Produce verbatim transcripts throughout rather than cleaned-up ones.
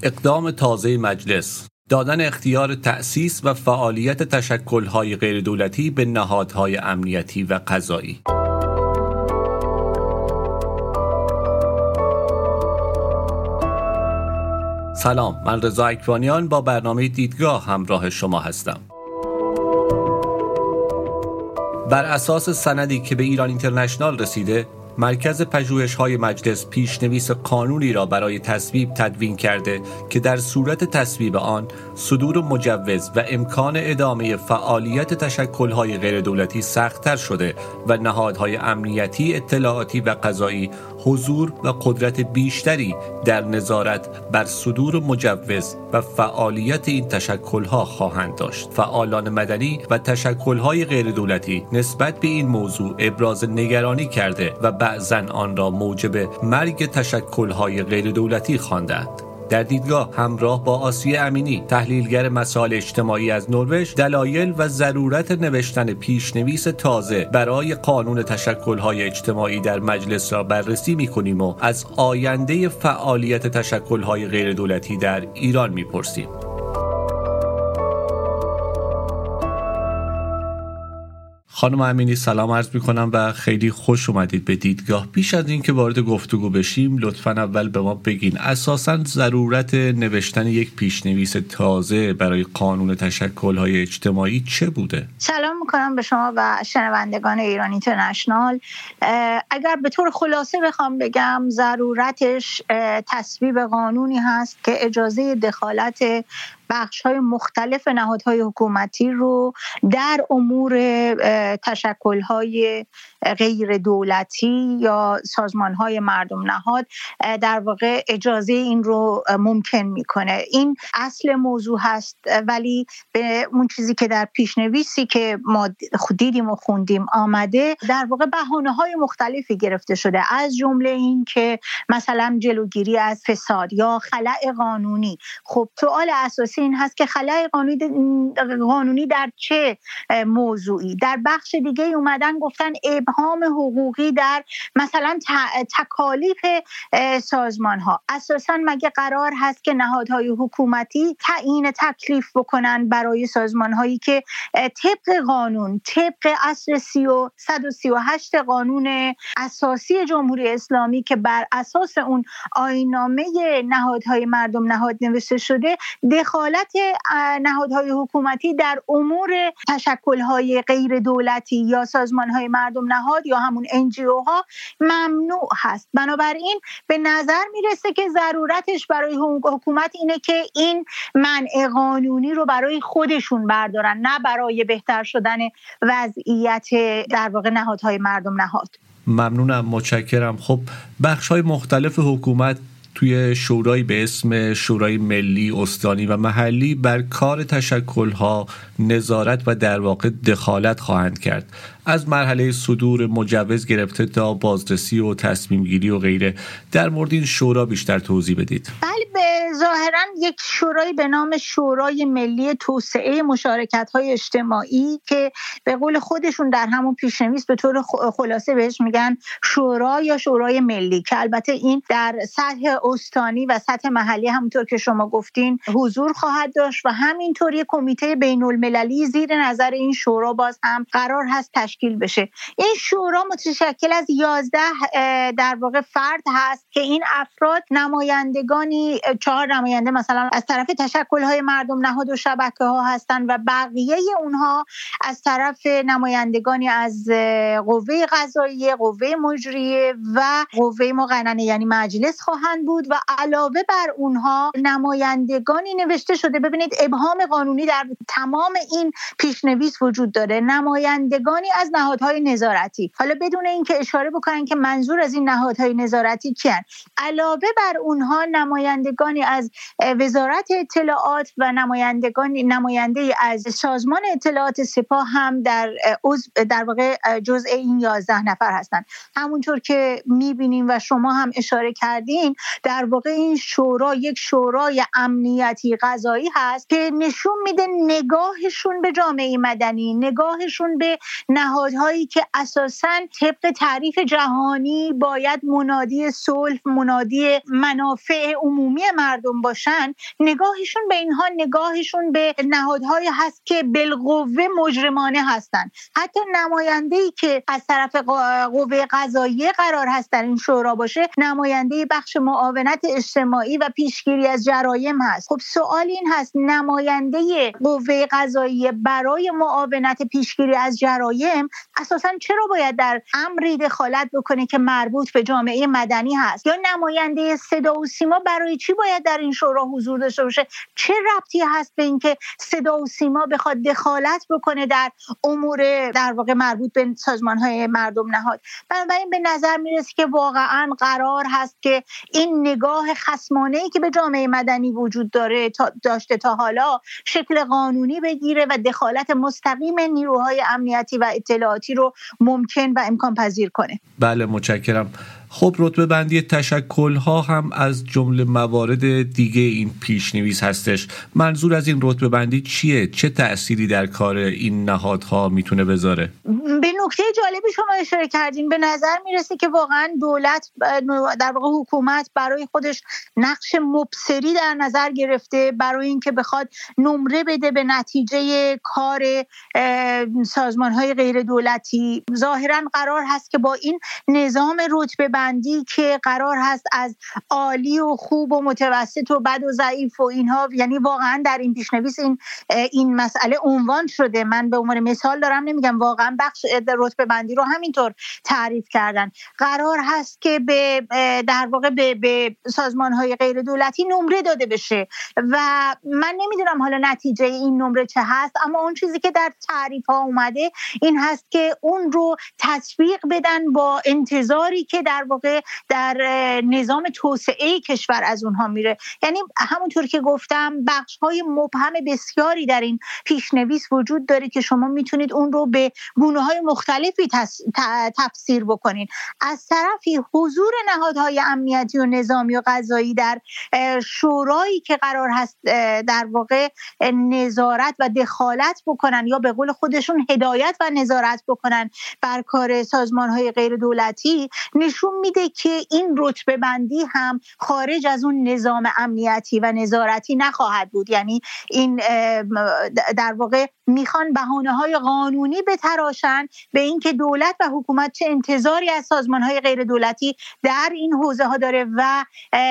اقدام تازه مجلس، دادن اختیار تأسیس و فعالیت تشکل‌های غیردولتی به نهادهای امنیتی و قضایی. سلام، من رضا اکوانیان با برنامه دیدگاه همراه شما هستم. بر اساس سندی که به ایران اینترنشنال رسیده، مرکز پژوهش‌های مجلس پیشنویس قانونی را برای تصویب تدوین کرده که در صورت تصویب آن صدور مجوز و امکان ادامه فعالیت تشکل‌های غیردولتی سخت‌تر شده و نهادهای امنیتی، اطلاعاتی و قضایی حضور و قدرت بیشتری در نظارت بر صدور مجوز و فعالیت این تشکل‌ها خواهند داشت. فعالان مدنی و تشکل‌های غیردولتی نسبت به این موضوع ابراز نگرانی کرده و بعضاً آن را موجب مرگ تشکل‌های غیردولتی خواندند. در دیدگاه همراه با آسیه امینی، تحلیلگر مسائل اجتماعی از نروژ، دلایل و ضرورت نوشتن پیشنویس تازه برای قانون تشکل‌های اجتماعی در مجلس را بررسی می‌کنیم و از آینده فعالیت تشکل‌های غیردولتی در ایران می‌پرسیم. خانم امینی سلام عرض می‌کنم و خیلی خوش اومدید به دیدگاه. پیش از اینکه وارد گفتگو بشیم لطفاً اول به ما بگین اساساً ضرورت نوشتن یک پیشنویس تازه برای قانون تشکل‌های اجتماعی چه بوده؟ سلام می‌کنم به شما و شنوندگان ایران اینترنشنال. اگر به طور خلاصه بخوام بگم ضرورتش تصویب قانونی هست که اجازه دخالت بخش‌های مختلف نهادهای حکومتی رو در امور تشکل‌های غیر دولتی یا سازمان‌های مردم نهاد در واقع اجازه این رو ممکن می‌کنه. این اصل موضوع هست، ولی به اون چیزی که در پیشنویسی که ما دیدیم و خوندیم آمده در واقع بهانه‌های مختلفی گرفته شده، از جمله این که مثلا جلوگیری از فساد یا خلأ قانونی. خب سوال اساسی این هست که خلأ قانونی در چه موضوعی؟ در بخش دیگه اومدن گفتن ابهام حقوقی در مثلا تکالیف سازمان ها. اساسا مگه قرار هست که نهادهای حکومتی تعیین تکلیف بکنن برای سازمان هایی که طبق قانون، طبق اصل صد و سی و هشت قانون اساسی جمهوری اسلامی که بر اساس اون آیین‌نامه نهادهای مردم نهاد نوشته شده، دخالت نهادهای حکومتی در امور تشکل‌های غیر دولتی یا سازمان‌های مردم نهاد یا همون ان جی او ها ممنوع هست. بنابراین به نظر میرسه که ضرورتش برای حکومت اینه که این منع قانونی رو برای خودشون بردارن، نه برای بهتر شدن وضعیت در واقع نهادهای مردم نهاد. ممنونم، متشکرم. خب بخش‌های مختلف حکومت توی شورای به اسم شورای ملی، استانی و محلی بر کار تشکل‌ها نظارت و در واقع دخالت خواهند کرد، از مرحله صدور مجوز گرفته تا بازرسی و تصمیم گیری و غیره. در مورد این شورا بیشتر توضیح بدید. بله، به ظاهرا یک شورای به نام شورای ملی توسعه مشارکت‌های اجتماعی که به قول خودشون در همون پیشنویس به طور خلاصه بهش میگن شورا یا شورای ملی، که البته این در سطح استانی و سطح محلی همونطور که شما گفتین حضور خواهد داشت و همینطور یک کمیته بین‌المللی زیر نظر این شورا باز هم قرار هست تشکیل بشه. این شورا متشکل از یازده در واقع فرد هست که این افراد نمایندگانی، چهار نماینده مثلا از طرف تشکل‌های مردم نهاد و شبکه‌ها هستن و بقیه اونها از طرف نمایندگانی از قوه قضاییه، قوه مجریه و قوه مقننه یعنی مجلس خواهند بود و علاوه بر اونها نمایندگانی نوشته شده. ببینید ابهام قانونی در تمام این پیشنویس وجود داره. نمایندگانی از نهادهای نظارتی، حالا بدون اینکه اشاره بکنن که منظور از این نهادهای نظارتی کیان، علاوه بر اونها نمایندگانی از وزارت اطلاعات و نمایندگانی نماینده از سازمان اطلاعات سپاه هم در در واقع جزء این یازده نفر هستند. همونطور که می‌بینیم و شما هم اشاره کردین، در واقع این شورا یک شورای امنیتی قضایی هست که نشون میده نگاهشون به جامعه مدنی، نگاهشون به نهاد نهادهایی که اساساً طبق تعریف جهانی باید منادی صلح، منادی منافع عمومی مردم باشن، نگاهشون به اینها نگاهشون به نهادهایی هست که بالقوه مجرمانه هستن. حتی نماینده‌ای که از طرف قوه قضاییه قرار هست در این شورا باشه، نماینده بخش معاونت اجتماعی و پیشگیری از جرایم هست. خب سوال این هست نماینده قوه قضاییه برای معاونت پیشگیری از جرایم اساساً چرا باید در امری دخالت بکنه که مربوط به جامعه مدنی هست؟ یا نماینده صدا و سیما برای چی باید در این شورا حضور داشته باشه؟ چه ربطی هست به اینکه صدا و سیما بخواد دخالت بکنه در امور در واقع مربوط به سازمان‌های مردم نهاد؟ بنابراین به نظر میرسه که واقعاً قرار هست که این نگاه خصمانه‌ای که به جامعه مدنی وجود داره تا داشته تا حالا شکل قانونی بگیره و دخالت مستقیم نیروهای امنیتی و اطلاعاتی رو ممکن و امکان پذیر کنه. بله متشکرم. خب رتبه بندی تشکل‌ها هم از جمله موارد دیگه این پیشنویس هستش. منظور از این رتبه بندی چیه؟ چه تأثیری در کار این نهادها میتونه بذاره؟ به نکته جالبی شما اشاره کردین. به نظر میرسه که واقعا دولت در واقع حکومت برای خودش نقش مبصری در نظر گرفته برای اینکه بخواد نمره بده به نتیجه کار سازمان‌های غیر دولتی. ظاهراً قرار هست که با این نظام رتبه بندی که قرار هست از عالی و خوب و متوسط و بد و ضعیف و اینها، یعنی واقعا در این پیشنویس این این مسئله عنوان شده. من به عنوان مثال دارم نمیگم، واقعا بخش رتبه بندی رو همینطور تعریف کردن. قرار هست که به در واقع به, به سازمان‌های غیر دولتی نمره داده بشه و من نمیدونم حالا نتیجه این نمره چه هست، اما اون چیزی که در تعریف ها اومده این هست که اون رو تطبیق بدن با انتظاری که در واقع در نظام توسعه کشور از اونها میره. یعنی همونطور که گفتم بخش‌های مبهم بسیاری در این پیشنویس وجود داره که شما میتونید اون رو به گونه‌های مختلفی تفسیر بکنید. از طرفی حضور نهادهای امنیتی و نظامی و قضایی در شورایی که قرار هست در واقع نظارت و دخالت بکنن یا به قول خودشون هدایت و نظارت بکنن بر کار سازمان‌های غیر دولتی، نشون میده که این رتبه بندی هم خارج از اون نظام امنیتی و نظارتی نخواهد بود. یعنی این در واقع میخوان بهانه‌های قانونی بتراشن به اینکه دولت و حکومت چه انتظاری از سازمان‌های غیر دولتی در این حوزه ها داره و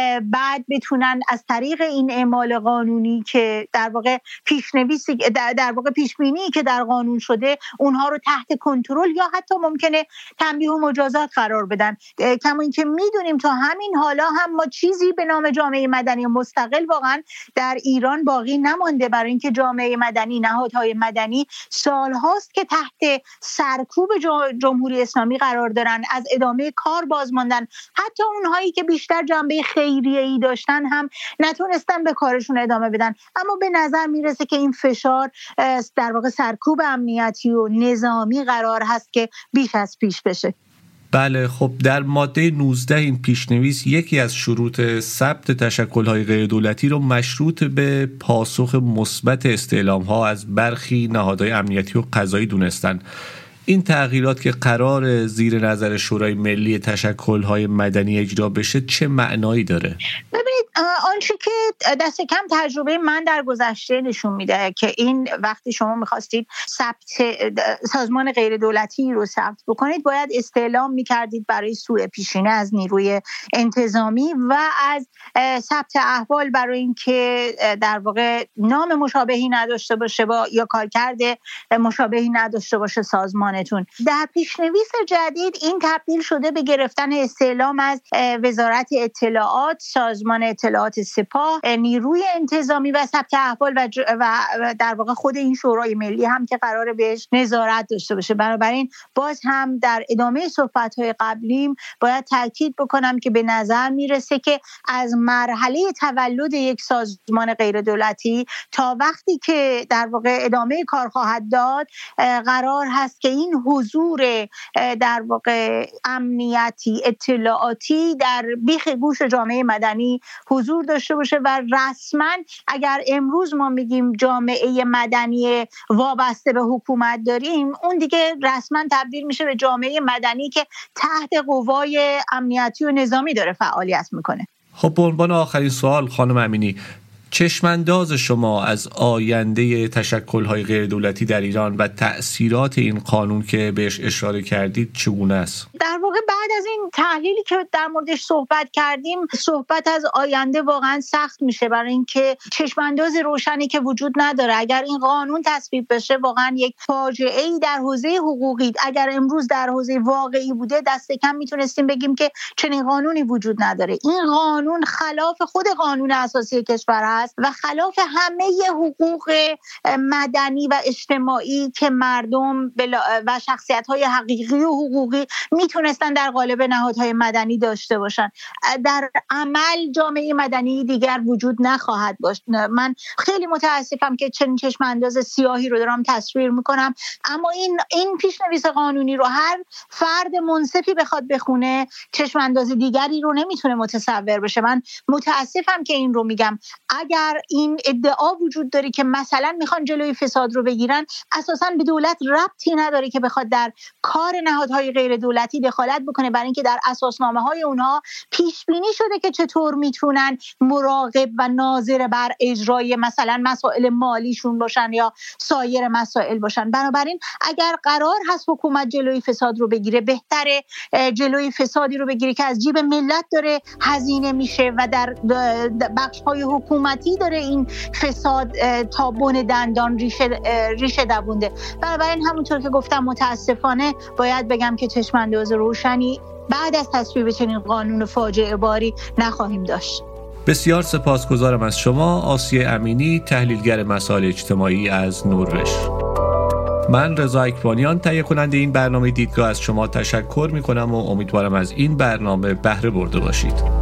بعد بتونن از طریق این اعمال قانونی که در واقع پیشنویسی در واقع پیشبینی که در قانون شده اونها رو تحت کنترل یا حتی ممکنه تنبیه و مجازات قرار بدن. کما اینکه میدونیم تا همین حالا هم ما چیزی به نام جامعه مدنی مستقل واقعا در ایران باقی نمانده، برای اینکه جامعه مدنی، نهادهای مدنی سالهاست که تحت سرکوب جمهوری اسلامی قرار دارن، از ادامه کار باز ماندن. حتی اونهایی که بیشتر جنبه خیریه‌ای داشتن هم نتونستن به کارشون ادامه بدن. اما به نظر میرسه که این فشار در واقع سرکوب امنیتی و نظامی قرار هست که بیش از پیش بشه. بله خب در ماده نوزده این پیشنویس یکی از شروط ثبت تشکل‌های غیر دولتی رو مشروط به پاسخ مثبت استعلام‌ها از برخی نهادهای امنیتی و قضایی دونستن. این تغییرات که قرار زیر نظر شورای ملی تشکل‌های مدنی اجرا بشه چه معنایی داره؟ ببینید آنچه که دست کم تجربه من در گذشته نشون میده که این وقتی شما میخواستید ثبت سازمان غیر دولتی رو ثبت بکنید باید استعلام میکردید برای سوء پیشینه از نیروی انتظامی و از ثبت احوال برای اینکه در واقع نام مشابهی نداشته باشه با یا کارکرد مشابهی نداشته باشه سازمانتون. در پیشنویس جدید این تبدیل شده به گرفتن استعلام از وزارت اطلاعات، سازمان اطلاعات سپاه، نیروی انتظامی و ثبت احوال و, و در واقع خود این شورای ملی هم که قراره بهش نظارت داشته باشه. بنابراین باز هم در ادامه صحبت‌های قبلیم باید تاکید بکنم که به نظر میرسه که از مرحله تولد یک سازمان غیر دولتی تا وقتی که در واقع ادامه کار خواهد داد قرار هست که این حضور در واقع امنیتی اطلاعاتی در بیخ گوش جامعه مدنی حضور داشته باشه و رسما اگر امروز ما میگیم جامعه مدنی وابسته به حکومت داریم، اون دیگه رسما تبدیل میشه به جامعه مدنی که تحت قوای امنیتی و نظامی داره فعالیت میکنه. خب به عنوان آخرین سوال خانم امینی، چشمانداز شما از آینده تشکل‌های غیر دولتی در ایران و تأثیرات این قانون که بهش اشاره کردید چگونه است؟ در واقع بعد از این تحلیلی که در موردش صحبت کردیم، صحبت از آینده واقعا سخت میشه، برای اینکه چشمانداز روشنی که وجود نداره. اگر این قانون تصویب بشه واقعا یک فاجعه‌ای در حوزه حقوقی، اگر امروز در حوزه واقعی بوده دست کم میتونستیم بگیم که چنین قانونی وجود نداره. این قانون خلاف خود قانون اساسی کشور است و خلاف همه حقوق مدنی و اجتماعی که مردم و شخصیت‌های حقیقی و حقوقی میتونستن در قالب نهادهای مدنی داشته باشن. در عمل جامعه مدنی دیگر وجود نخواهد داشت. من خیلی متاسفم که چنین چشم انداز سیاهی رو دارم تصویر میکنم، اما این این پیشنویس قانونی رو هر فرد منصفی بخواد بخونه چشم انداز دیگری رو نمیتونه متصور بشه. من متاسفم که این رو میگم. اگر این ادعا وجود داره که مثلا میخوان جلوی فساد رو بگیرن، اساساً به دولت ربطی نداره که بخواد در کار نهادهای غیر دولتی دخالت بکنه، برای اینکه در اساسنامه های اونها پیش بینی شده که چطور میتونن مراقب و ناظر بر اجرای مثلا مسائل مالیشون باشن یا سایر مسائل باشن. بنابراین اگر قرار هست حکومت جلوی فساد رو بگیره، بهتره جلوی فسادی رو بگیره که از جیب ملت داره هزینه میشه و در بخش‌های حکومتی داره این فساد تا بن دندان ریشه ریشه دوونده. بنابراین همونطور که گفتم متاسفانه باید بگم که چشمانداز روشنی بعد از تصویب چنین قانون فاجعه باری نخواهیم داشت. بسیار سپاسگزارم از شما آسیه امینی، تحلیلگر مسائل اجتماعی از نروژ. من رضا اکبانیان تهیه کننده این برنامه دیدگاه از شما تشکر می کنم و امیدوارم از این برنامه بهره برده باشید.